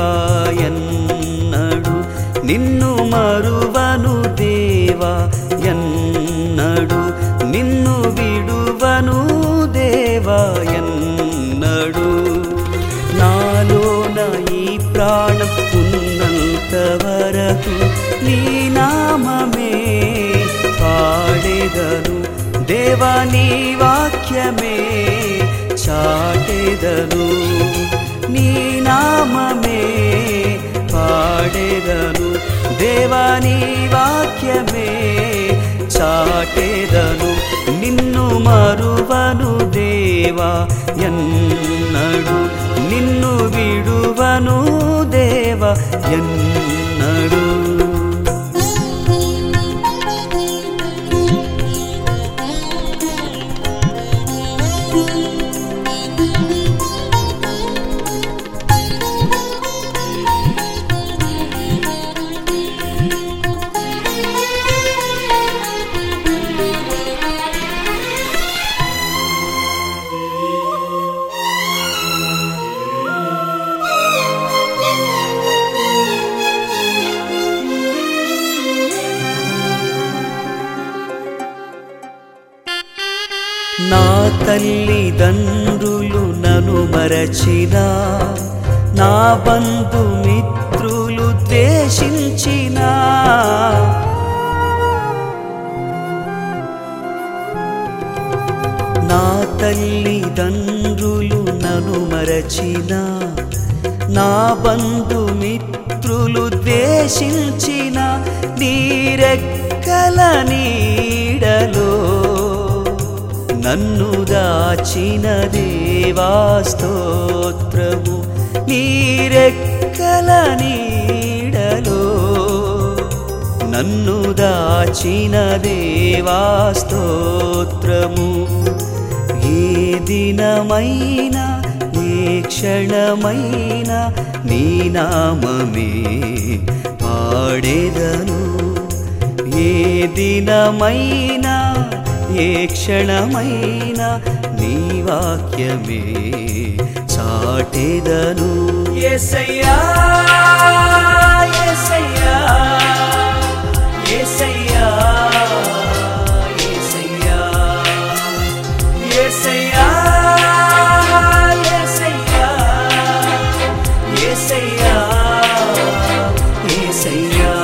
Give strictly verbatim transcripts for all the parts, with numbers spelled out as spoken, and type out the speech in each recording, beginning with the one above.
దేవా ఎన్నడు నిన్ను మరువను దేవా ఎన్నడు నిన్ను విడువను దేవా ఎన్నడు నాలోన ఈ ప్రాణం ఉన్నంత వరకు నీ నామమే పాడెదను దేవా నీ వాక్యమే చాటెదను నీ నామమే పాడెదను దేవా నీ వాక్యమే చాటెదను నిన్ను మరువను దేవా ఎన్నడు నిన్ను విడువను దేవా ఎన్నడు నా తల్లిదండ్రులు నన్ను మరచినా నా బంధుమిత్రులు ద్వేషించినా నా తల్లిదండ్రులు నన్ను మరచినా నా బంధుమిత్రులు ద్వేషించినా నీ రెక్కల నీడలో నన్ను దాచిన దేవా స్తోత్రము నీ రెక్కల నీడలో నన్ను దాచిన దేవా స్తోత్రము ఏ దినమైనా ఏ క్షణమైనా నీ నామమే పాడెదను ఏ దినమైనా ఏ క్షణమైనా నీ వాక్యమే చాటెదను యేసయ్యా యేసయ్యా యేసయ్యా యేసయ్యా యేసయ్యా యేసయ్యా యేసయ్యా యేసయ్యా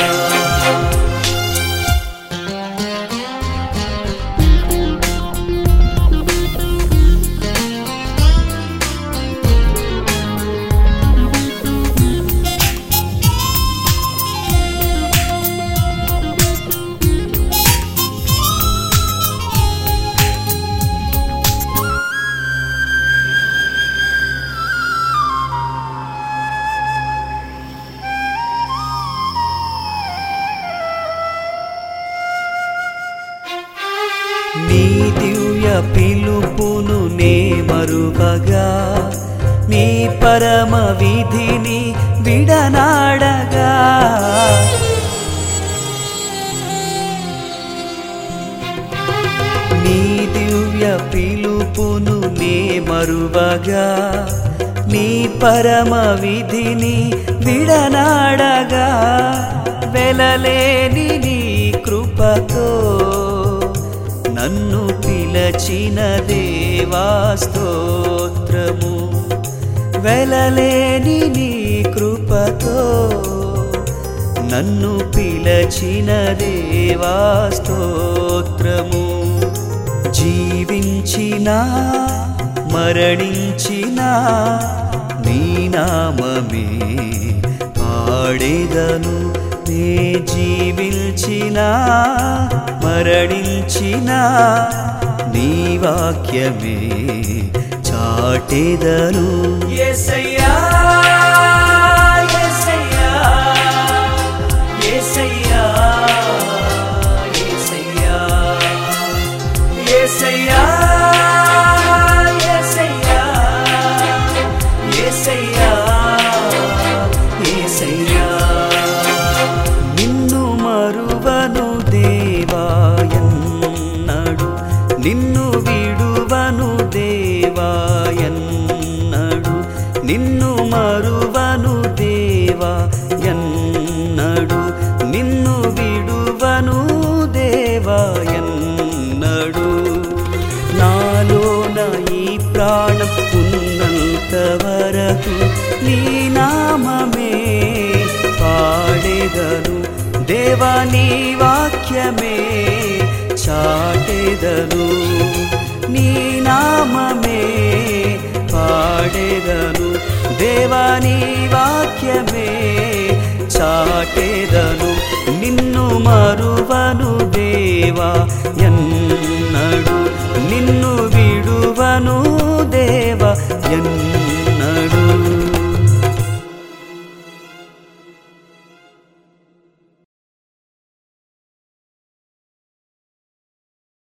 నీ దివ్య పిలుపును నే మరువగా నీ పరమ విధిని విడనాడగా నీ దివ్య పిలుపును నే మరువగా నీ పరమ విధిని విడనాడగా వెలలేని నీ కృపతో నన్ను పిలచిన దేవా స్తోత్రము వెలలేని నీ కృపతో నన్ను పిలచిన దేవా స్తోత్రము జీవించినా మరణించినా నీ నామమే పాడెదను నే జీవించినా మరణించినా నీ వాక్యమే చాటెదను యేసయ్యా యేసయ్యా యేసయ్యా యేసయ్యా యేసయ్యా యేసయ్యా యేసయ్యా యేసయ్యా నిన్ను మరువను దేవా ఎన్నడు నిన్ను విడువను దేవా ఎన్నడు నిన్ను మరువను దేవా ఎన్నడు నిన్ను విడువను దేవా ఎన్నడు. నాలోన ఈ ప్రాణం ఉన్నంత వరకు నీ నామమే పాడెదను దేవా, నీ వాక్యమే చాటెదను, నీ నామమే పాడెదను దేవా, నీ వాక్యమే చాటెదను. నిన్ను మరువను దేవా ఎన్నడు